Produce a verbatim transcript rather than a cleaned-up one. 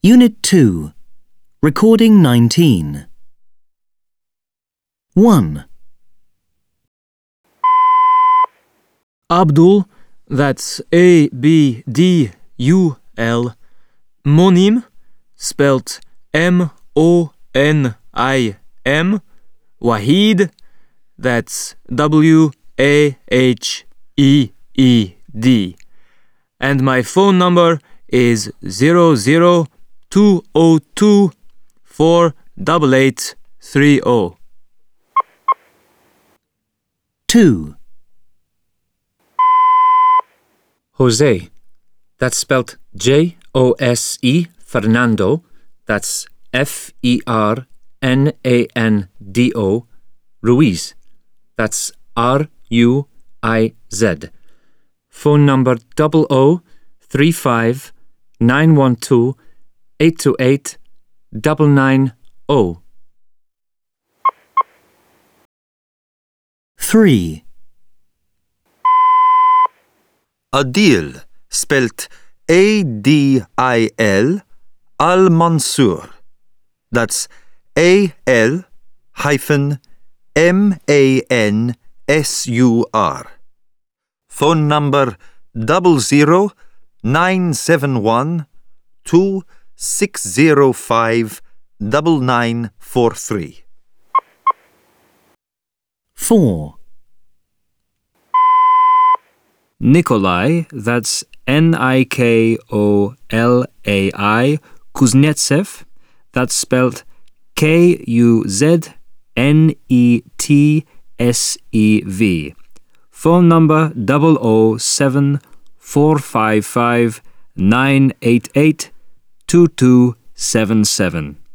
Unit two. Recording nineteen. one. Abdul, that's A B D U L. Monim, spelt M O N I M. Wahid, that's W A H E E D. And my phone number is zero zero two zero two four eight eight three zero. two. Jose, that's spelt J O S E, Fernando, that's F E R N A N D O, Ruiz, that's R U I Z. Phone number double O three five nine one two eight two eight double nine O. three. Adil, spelt A D I L, Al-Mansur. That's A L hyphen M A N S U R. Phone number double zero nine seven one two six zero five double nine four three. four. Nikolai, that's N I K O L A I, Kuznetsev, that's spelt K U Z N E T S E V. Phone number double O seven four five five nine eight eight two two seven seven.